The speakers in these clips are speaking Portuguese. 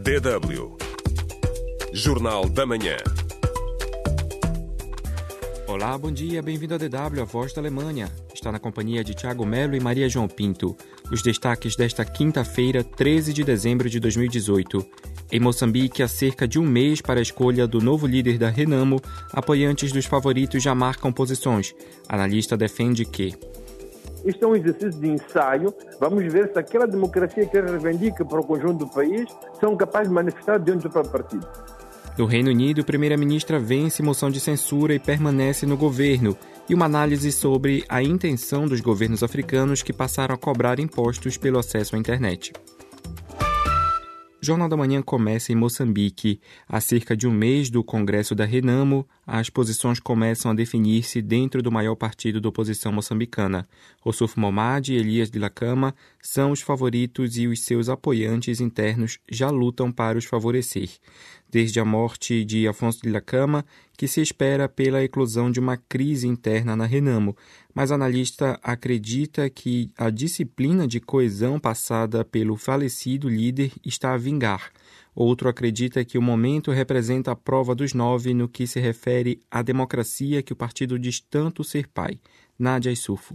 DW Jornal da Manhã. Olá, bom dia, bem-vindo à DW, a voz da Alemanha. Está na companhia de Thiago Melo e Maria João Pinto. Os destaques desta quinta-feira, 13 de dezembro de 2018. Em Moçambique, há cerca de um mês para a escolha do novo líder da Renamo, apoiantes dos favoritos já marcam posições. Analista defende que isto é um exercício de ensaio. Vamos ver se aquela democracia que ele reivindica para o conjunto do país são capazes de manifestar dentro do próprio partido. No Reino Unido, a primeira-ministra vence moção de censura e permanece no governo. E uma análise sobre a intenção dos governos africanos que passaram a cobrar impostos pelo acesso à internet. O Jornal da Manhã começa em Moçambique. Há cerca de um mês do Congresso da Renamo, as posições começam a definir-se dentro do maior partido da oposição moçambicana. Ossufo Momad e Elias Dhlakama são os favoritos e os seus apoiantes internos já lutam para os favorecer. Desde a morte de Afonso Dhlakama, que se espera pela eclosão de uma crise interna na Renamo, mas a analista acredita que a disciplina de coesão passada pelo falecido líder está a vingar. Outro acredita que o momento representa a prova dos 9 no que se refere à democracia que o partido diz tanto ser pai. Nádia Issoufo.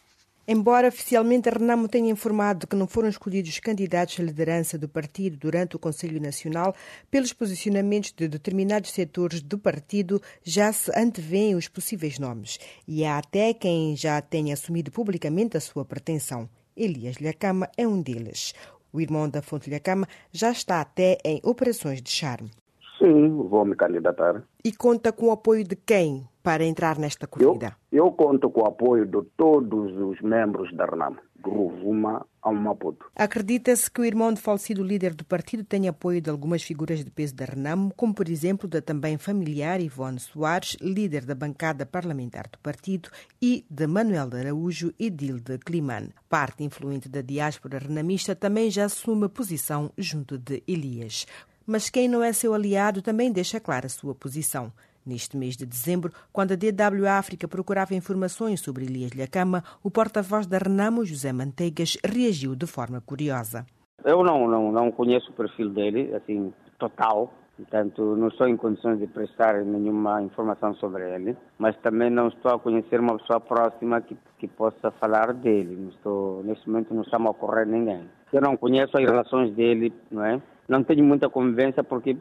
Embora oficialmente a Renamo tenha informado que não foram escolhidos candidatos à liderança do partido durante o Conselho Nacional, pelos posicionamentos de determinados setores do partido já se antevêem os possíveis nomes. E há até quem já tenha assumido publicamente a sua pretensão. Elias Dhlakama é um deles. O irmão da Afonso Dhlakama já está até em operações de charme. Sim, vou me candidatar. E conta com o apoio de quem para entrar nesta corrida? Eu conto com o apoio de todos os membros da Renamo, do Rovuma ao Maputo. Acredita-se que o irmão do falecido líder do partido tenha apoio de algumas figuras de peso da Renamo, como por exemplo da também familiar Ivone Soares, líder da bancada parlamentar do partido, e de Manuel de Araújo e Dilde Kliman. Parte influente da diáspora renamista também já assume posição junto de Elias. Mas quem não é seu aliado também deixa clara a sua posição. Neste mês de dezembro, quando a DW África procurava informações sobre Elias Dhlakama, o porta-voz da Renamo, José Manteigas, reagiu de forma curiosa. Eu não conheço o perfil dele, assim, total. Portanto, não estou em condições de prestar nenhuma informação sobre ele, mas também não estou a conhecer uma pessoa próxima que possa falar dele. Neste momento não está a ocorrer ninguém. Eu não conheço as relações dele, não é? Não tenho muita convivência porque,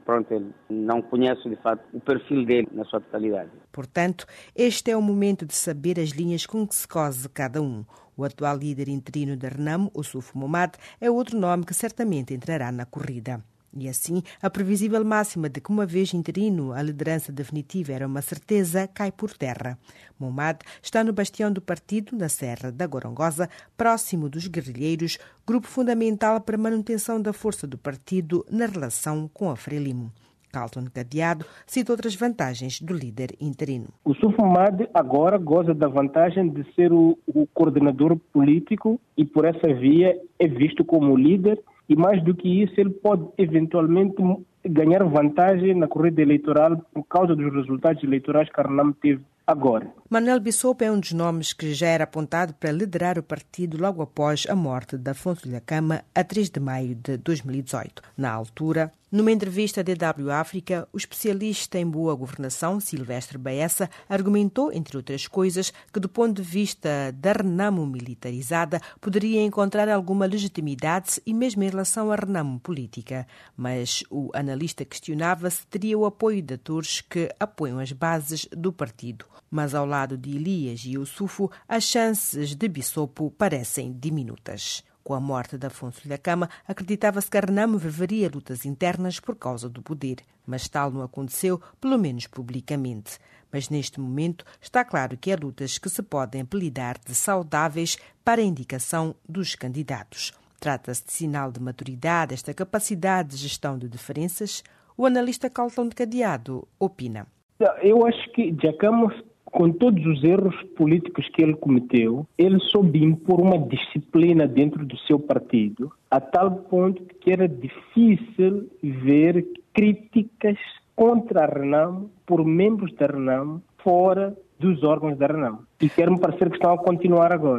não conheço de fato o perfil dele na sua totalidade. Portanto, este é o momento de saber as linhas com que se cose cada um. O atual líder interino da Renamo, Ossufo Momad, é outro nome que certamente entrará na corrida. E assim, a previsível máxima de que uma vez interino a liderança definitiva era uma certeza cai por terra. Momad está no bastião do partido, na Serra da Gorongosa, próximo dos guerrilheiros, grupo fundamental para a manutenção da força do partido na relação com a Frelimo. Carlton Cadeado cita outras vantagens do líder interino. O Ossufo Momad agora goza da vantagem de ser o coordenador político e por essa via é visto como líder. E mais do que isso, ele pode eventualmente ganhar vantagem na corrida eleitoral por causa dos resultados eleitorais que a Renamo teve agora. Manuel Bissopo é um dos nomes que já era apontado para liderar o partido logo após a morte de Afonso Dhlakama, a 3 de maio de 2018. Na altura, numa entrevista à DW África, o especialista em boa governação, Silvestre Baessa, argumentou, entre outras coisas, que do ponto de vista da Renamo militarizada, poderia encontrar alguma legitimidade e mesmo em relação à Renamo política. Mas o analista questionava se teria o apoio de atores que apoiam as bases do partido. Mas ao lado de Elias e Ossufo, as chances de Bissopo parecem diminutas. Com a morte de Afonso Dhlakama, acreditava-se que a Renamo viveria lutas internas por causa do poder, mas tal não aconteceu, pelo menos publicamente. Mas neste momento está claro que há lutas que se podem apelidar de saudáveis para a indicação dos candidatos. Trata-se de sinal de maturidade esta capacidade de gestão de diferenças? O analista Carlton Cadeado opina. Eu acho que Dhlakama, com todos os erros políticos que ele cometeu, ele soube impor uma disciplina dentro do seu partido, a tal ponto que era difícil ver críticas contra a Renamo por membros da Renamo fora dos órgãos da Renamo. E quer-me parecer que estão a continuar agora.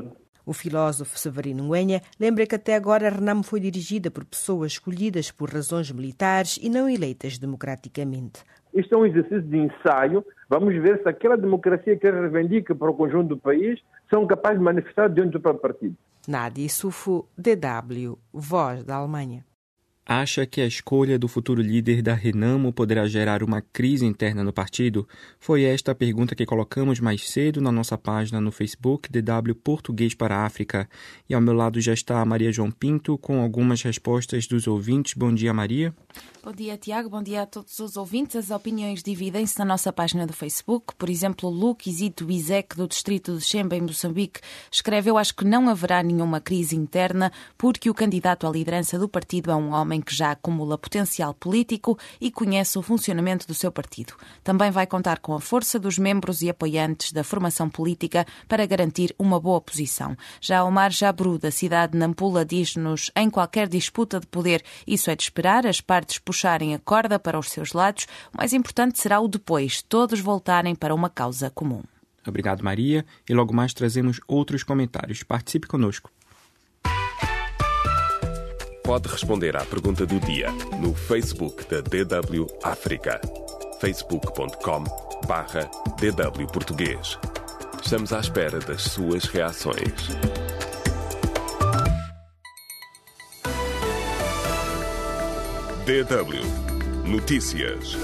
O filósofo Severino Nguenha lembra que até agora a Renamo foi dirigida por pessoas escolhidas por razões militares e não eleitas democraticamente. Isto é um exercício de ensaio. Vamos ver se aquela democracia que ele reivindica para o conjunto do país são capazes de manifestar dentro do próprio partido. Nádia Sufo, DW, Voz da Alemanha. Acha que a escolha do futuro líder da Renamo poderá gerar uma crise interna no partido? Foi esta a pergunta que colocamos mais cedo na nossa página no Facebook DW Português para a África. E ao meu lado já está a Maria João Pinto com algumas respostas dos ouvintes. Bom dia, Maria. Bom dia, Tiago. Bom dia a todos os ouvintes. As opiniões dividem-se na nossa página do Facebook. Por exemplo, Luque Izito Bizek, do distrito de Xemba, em Moçambique, escreveu: acho que não haverá nenhuma crise interna porque o candidato à liderança do partido é um homem que já acumula potencial político e conhece o funcionamento do seu partido. Também vai contar com a força dos membros e apoiantes da formação política para garantir uma boa posição. Já Omar Jabru, da cidade de Nampula, diz-nos: em qualquer disputa de poder, isso é de esperar, as partes puxarem a corda para os seus lados. O mais importante será o depois, todos voltarem para uma causa comum. Obrigado, Maria. E logo mais trazemos outros comentários. Participe conosco. Pode responder à pergunta do dia no Facebook da DW África. facebook.com/DW Português. Estamos à espera das suas reações. DW Notícias.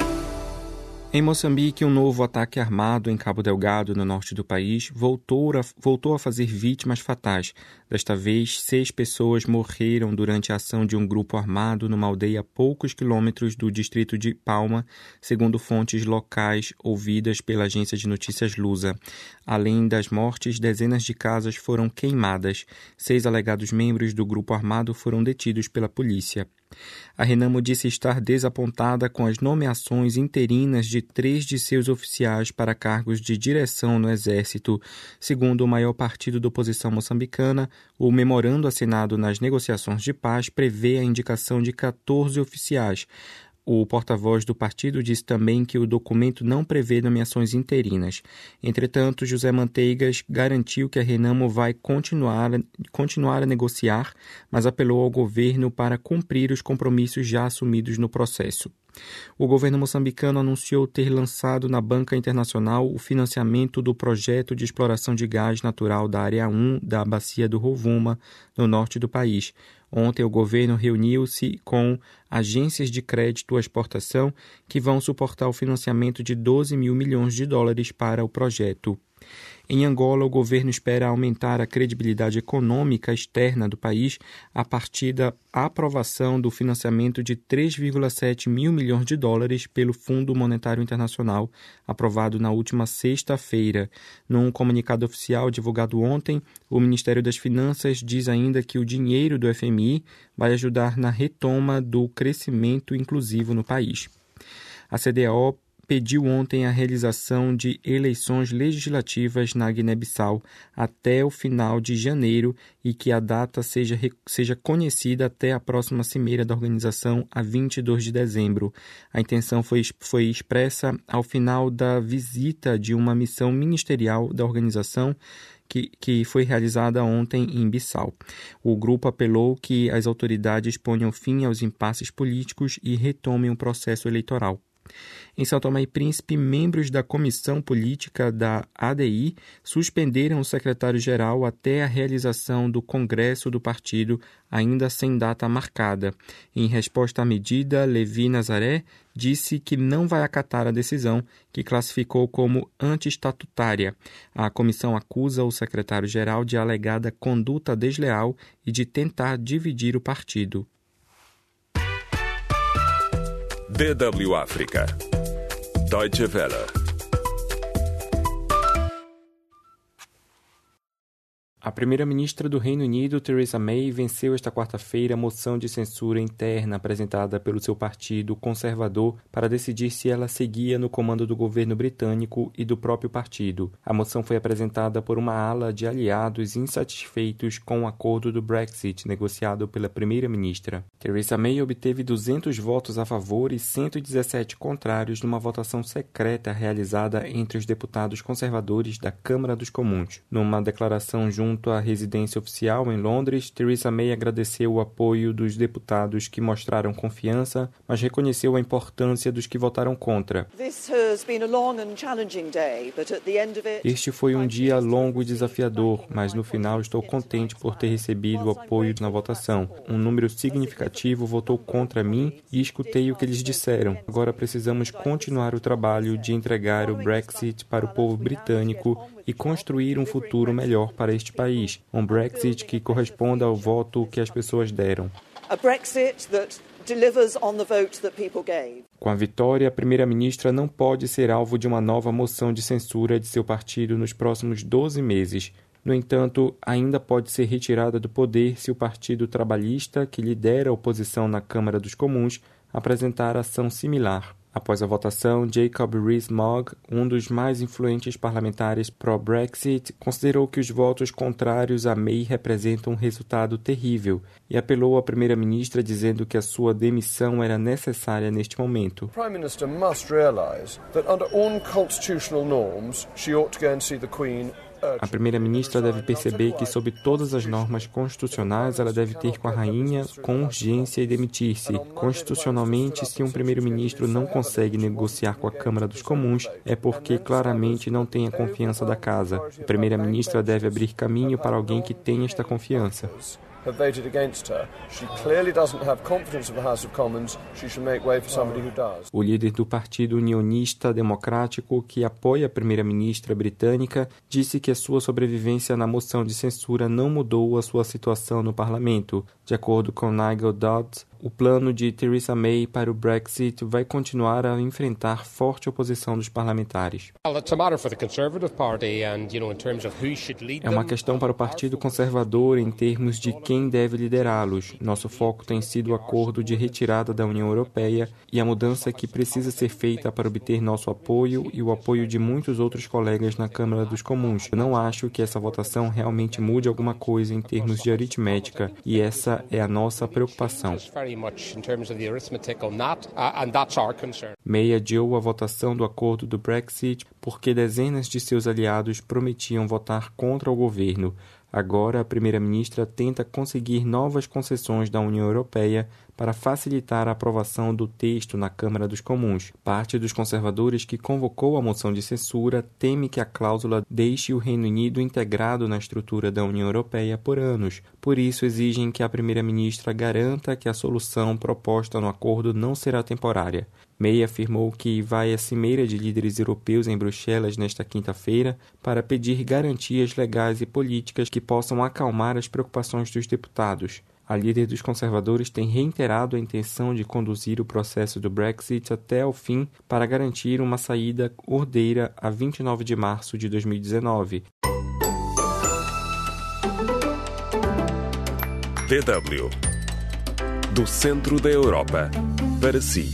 Em Moçambique, um novo ataque armado em Cabo Delgado, no norte do país, voltou a fazer vítimas fatais. Desta vez, 6 pessoas morreram durante a ação de um grupo armado numa aldeia a poucos quilômetros do distrito de Palma, segundo fontes locais ouvidas pela agência de notícias Lusa. Além das mortes, dezenas de casas foram queimadas. 6 alegados membros do grupo armado foram detidos pela polícia. A Renamo disse estar desapontada com as nomeações interinas de 3 de seus oficiais para cargos de direção no Exército. Segundo o maior partido da oposição moçambicana, o memorando assinado nas negociações de paz prevê a indicação de 14 oficiais. O porta-voz do partido disse também que o documento não prevê nomeações interinas. Entretanto, José Manteigas garantiu que a Renamo vai continuar a negociar, mas apelou ao governo para cumprir os compromissos já assumidos no processo. O governo moçambicano anunciou ter lançado na banca internacional o financiamento do projeto de exploração de gás natural da Área 1 da Bacia do Rovuma, no norte do país. Ontem, o governo reuniu-se com agências de crédito à exportação que vão suportar o financiamento de 12 mil milhões de dólares para o projeto. Em Angola, o governo espera aumentar a credibilidade econômica externa do país a partir da aprovação do financiamento de 3,7 mil milhões de dólares pelo Fundo Monetário Internacional, aprovado na última sexta-feira. Num comunicado oficial divulgado ontem, o Ministério das Finanças diz ainda que o dinheiro do FMI vai ajudar na retoma do crescimento inclusivo no país. A CDAO pediu ontem a realização de eleições legislativas na Guiné-Bissau até o final de janeiro e que a data seja conhecida até a próxima cimeira da organização, a 22 de dezembro. A intenção foi expressa ao final da visita de uma missão ministerial da organização que foi realizada ontem em Bissau. O grupo apelou que as autoridades ponham fim aos impasses políticos e retomem o processo eleitoral. Em São Tomé e Príncipe, membros da comissão política da ADI suspenderam o secretário-geral até a realização do congresso do partido, ainda sem data marcada. Em resposta à medida, Levi Nazaré disse que não vai acatar a decisão, que classificou como anti-estatutária. A comissão acusa o secretário-geral de alegada conduta desleal e de tentar dividir o partido. DW África. Deutsche Welle. A primeira-ministra do Reino Unido, Theresa May, venceu esta quarta-feira a moção de censura interna apresentada pelo seu partido conservador para decidir se ela seguia no comando do governo britânico e do próprio partido. A moção foi apresentada por uma ala de aliados insatisfeitos com o acordo do Brexit negociado pela primeira-ministra. Theresa May obteve 200 votos a favor e 117 contrários numa votação secreta realizada entre os deputados conservadores da Câmara dos Comuns. Numa declaração junto junto à residência oficial em Londres, Theresa May agradeceu o apoio dos deputados que mostraram confiança, mas reconheceu a importância dos que votaram contra. Este foi um dia longo e desafiador, mas no final estou contente por ter recebido o apoio na votação. Um número significativo votou contra mim e escutei o que eles disseram. Agora precisamos continuar o trabalho de entregar o Brexit para o povo britânico e construir um futuro melhor para este país. Um Brexit que corresponda ao voto que as pessoas deram. Com a vitória, a primeira-ministra não pode ser alvo de uma nova moção de censura de seu partido nos próximos 12 meses. No entanto, ainda pode ser retirada do poder se o Partido Trabalhista, que lidera a oposição na Câmara dos Comuns, apresentar ação similar. Após a votação, Jacob Rees-Mogg, um dos mais influentes parlamentares pró-Brexit, considerou que os votos contrários a May representam um resultado terrível e apelou à primeira-ministra dizendo que a sua demissão era necessária neste momento. The Prime Minister must realise that under unconstitutional norms she ought to go and see the Queen. A primeira-ministra deve perceber que, sob todas as normas constitucionais, ela deve ter com a rainha com urgência e demitir-se. Constitucionalmente, se um primeiro-ministro não consegue negociar com a Câmara dos Comuns, é porque claramente não tem a confiança da casa. A primeira-ministra deve abrir caminho para alguém que tenha esta confiança. Have voted against her. She clearly doesn't have confidence of the House of Commons. She should make way for somebody who does. O líder do Partido Unionista Democrático, que apoia a primeira-ministra britânica, disse que a sua sobrevivência na moção de censura não mudou a sua situação no parlamento. De acordo com Nigel Dodds, o plano de Theresa May para o Brexit vai continuar a enfrentar forte oposição dos parlamentares. É uma questão para o Partido Conservador em termos de quem deve liderá-los. Nosso foco tem sido o acordo de retirada da União Europeia e a mudança que precisa ser feita para obter nosso apoio e o apoio de muitos outros colegas na Câmara dos Comuns. Eu não acho que essa votação realmente mude alguma coisa em termos de aritmética e essa é a nossa preocupação. May adiou a votação do acordo do Brexit porque dezenas de seus aliados prometiam votar contra o governo. Agora, a primeira-ministra tenta conseguir novas concessões da União Europeia para facilitar a aprovação do texto na Câmara dos Comuns. Parte dos conservadores que convocou a moção de censura teme que a cláusula deixe o Reino Unido integrado na estrutura da União Europeia por anos. Por isso, exigem que a primeira-ministra garanta que a solução proposta no acordo não será temporária. May afirmou que vai à cimeira de líderes europeus em Bruxelas nesta quinta-feira para pedir garantias legais e políticas que possam acalmar as preocupações dos deputados. A líder dos conservadores tem reiterado a intenção de conduzir o processo do Brexit até ao fim para garantir uma saída ordeira a 29 de março de 2019. DW. Do centro da Europa para si.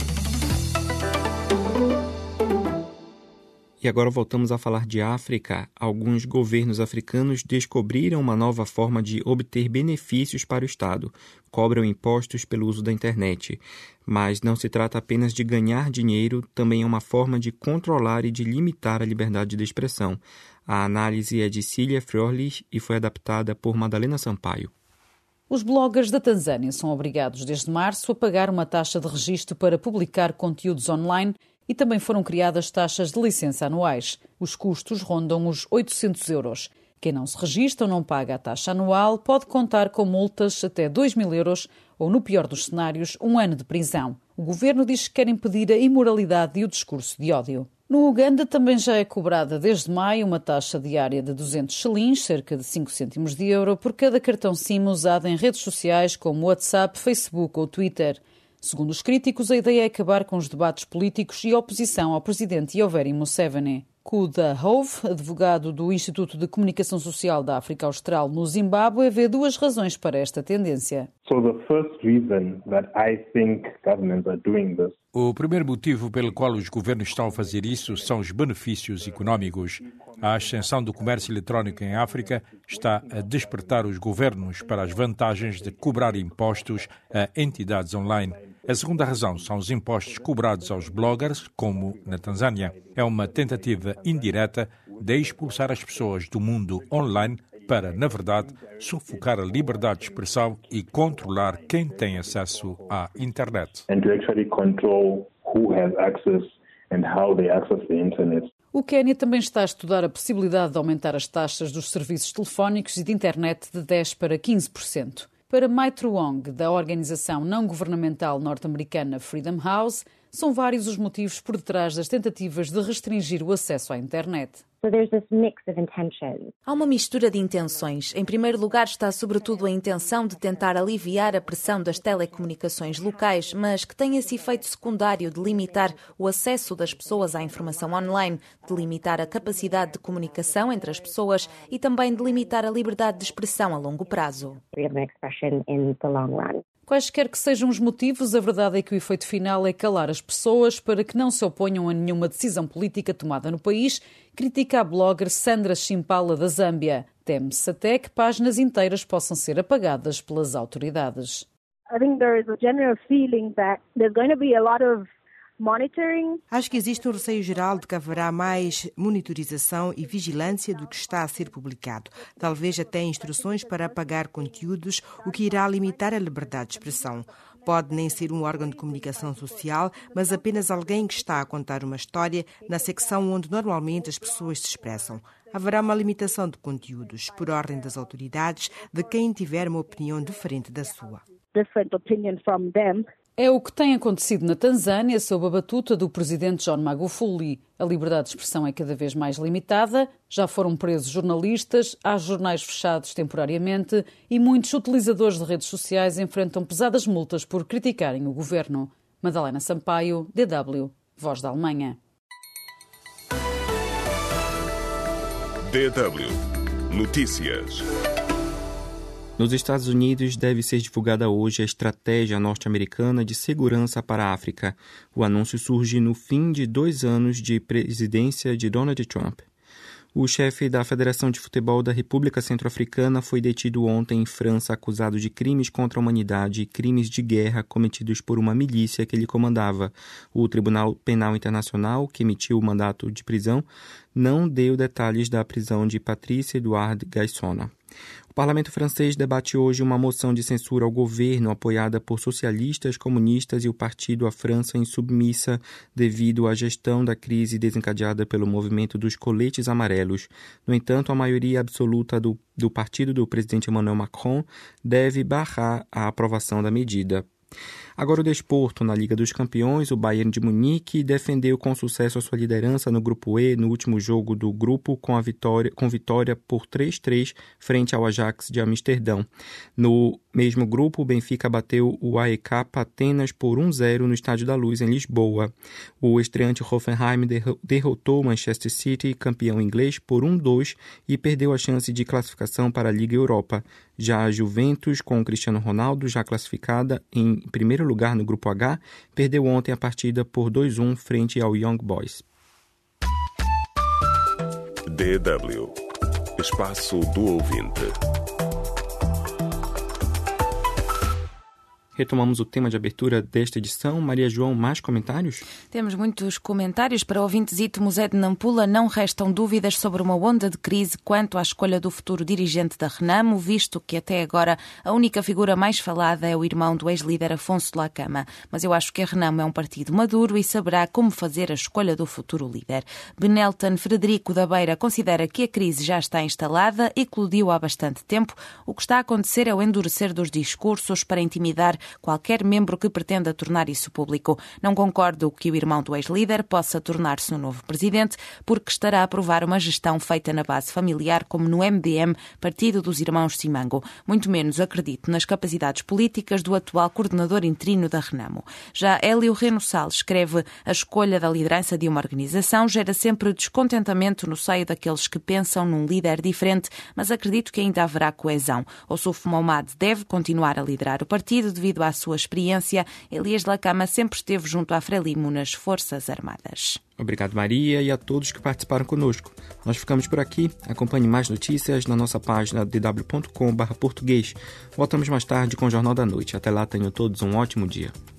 E agora voltamos a falar de África. Alguns governos africanos descobriram uma nova forma de obter benefícios para o Estado. Cobram impostos pelo uso da internet. Mas não se trata apenas de ganhar dinheiro, também é uma forma de controlar e de limitar a liberdade de expressão. A análise é de Cília Fröhlich e foi adaptada por Madalena Sampaio. Os bloggers da Tanzânia são obrigados desde março a pagar uma taxa de registro para publicar conteúdos online e também foram criadas taxas de licença anuais. Os custos rondam os 800 euros. Quem não se registra ou não paga a taxa anual pode contar com multas até 2.000 euros ou, no pior dos cenários, 1 ano de prisão. O governo diz que quer impedir a imoralidade e o discurso de ódio. No Uganda também já é cobrada desde maio uma taxa diária de 200 shillings, cerca de 5 cêntimos de euro, por cada cartão SIM usado em redes sociais como WhatsApp, Facebook ou Twitter. Segundo os críticos, a ideia é acabar com os debates políticos e a oposição ao presidente Yoweri Museveni. Kuda Hove, advogado do Instituto de Comunicação Social da África Austral no Zimbábue, vê duas razões para esta tendência. O primeiro motivo pelo qual os governos estão a fazer isso são os benefícios económicos. A ascensão do comércio eletrónico em África está a despertar os governos para as vantagens de cobrar impostos a entidades online. A segunda razão são os impostos cobrados aos bloggers, como na Tanzânia. É uma tentativa indireta de expulsar as pessoas do mundo online para, na verdade, sufocar a liberdade de expressão e controlar quem tem acesso à internet. And to actually control who has access and how they access the internet. O Quênia também está a estudar a possibilidade de aumentar as taxas dos serviços telefónicos e de internet de 10% para 15%. Para Mai Truong, da organização não-governamental norte-americana Freedom House, são vários os motivos por detrás das tentativas de restringir o acesso à internet. Há uma mistura de intenções. Em primeiro lugar está sobretudo a intenção de tentar aliviar a pressão das telecomunicações locais, mas que tem esse efeito secundário de limitar o acesso das pessoas à informação online, de limitar a capacidade de comunicação entre as pessoas e também de limitar a liberdade de expressão a longo prazo. Quaisquer que sejam os motivos, a verdade é que o efeito final é calar as pessoas para que não se oponham a nenhuma decisão política tomada no país, critica a blogger Sandra Chimpala da Zâmbia. Teme-se até que páginas inteiras possam ser apagadas pelas autoridades. Acho que existe um receio geral de que haverá mais monitorização e vigilância do que está a ser publicado. Talvez até instruções para apagar conteúdos, o que irá limitar a liberdade de expressão. Pode nem ser um órgão de comunicação social, mas apenas alguém que está a contar uma história na secção onde normalmente as pessoas se expressam. Haverá uma limitação de conteúdos, por ordem das autoridades, de quem tiver uma opinião diferente da sua. É o que tem acontecido na Tanzânia sob a batuta do presidente John Magufuli. A liberdade de expressão é cada vez mais limitada, já foram presos jornalistas, há jornais fechados temporariamente e muitos utilizadores de redes sociais enfrentam pesadas multas por criticarem o governo. Madalena Sampaio, DW, Voz da Alemanha. DW Notícias. Nos Estados Unidos, deve ser divulgada hoje a Estratégia Norte-Americana de Segurança para a África. O anúncio surge no fim de 2 anos de presidência de Donald Trump. O chefe da Federação de Futebol da República Centro-Africana foi detido ontem em França, acusado de crimes contra a humanidade e crimes de guerra cometidos por uma milícia que ele comandava. O Tribunal Penal Internacional, que emitiu o mandato de prisão, não deu detalhes da prisão de Patrice Edouard Gaissona. O parlamento francês debate hoje uma moção de censura ao governo apoiada por socialistas, comunistas e o partido A França Insubmissa devido à gestão da crise desencadeada pelo movimento dos coletes amarelos. No entanto, a maioria absoluta do partido do presidente Emmanuel Macron deve barrar a aprovação da medida. Agora o desporto. Na Liga dos Campeões, o Bayern de Munique defendeu com sucesso a sua liderança no Grupo E no último jogo do grupo com vitória por 3-3 frente ao Ajax de Amsterdão. No mesmo grupo, o Benfica bateu o AEK Atenas por 1-0 no Estádio da Luz, em Lisboa. O estreante Hoffenheim derrotou o Manchester City, campeão inglês, por 1-2 e perdeu a chance de classificação para a Liga Europa. Já a Juventus, com o Cristiano Ronaldo já classificada em primeiro lugar no Grupo H, perdeu ontem a partida por 2-1 frente ao Young Boys. DW Espaço do Ouvinte. Retomamos o tema de abertura desta edição. Maria João, mais comentários? Temos muitos comentários. Para o ouvinte Zito Musé de Nampula, não restam dúvidas sobre uma onda de crise quanto à escolha do futuro dirigente da Renamo, visto que até agora a única figura mais falada é o irmão do ex-líder Afonso Dhlakama. Mas eu acho que a Renamo é um partido maduro e saberá como fazer a escolha do futuro líder. Benelton Frederico da Beira considera que a crise já está instalada e eclodiu há bastante tempo. O que está a acontecer é o endurecer dos discursos para intimidar qualquer membro que pretenda tornar isso público. Não concordo que o irmão do ex-líder possa tornar-se o novo presidente, porque estará a aprovar uma gestão feita na base familiar, como no MDM, Partido dos Irmãos Simango. Muito menos acredito nas capacidades políticas do atual coordenador interino da Renamo. Já Hélio Reno Salles escreve: a escolha da liderança de uma organização gera sempre descontentamento no seio daqueles que pensam num líder diferente, mas acredito que ainda haverá coesão. Ossuf Mohamed deve continuar a liderar o partido devido à sua experiência. Elias Dhlakama sempre esteve junto à Frelimo nas Forças Armadas. Obrigado, Maria, e a todos que participaram conosco. Nós ficamos por aqui. Acompanhe mais notícias na nossa página dw.com/português. Voltamos mais tarde com o Jornal da Noite. Até lá, tenham todos um ótimo dia.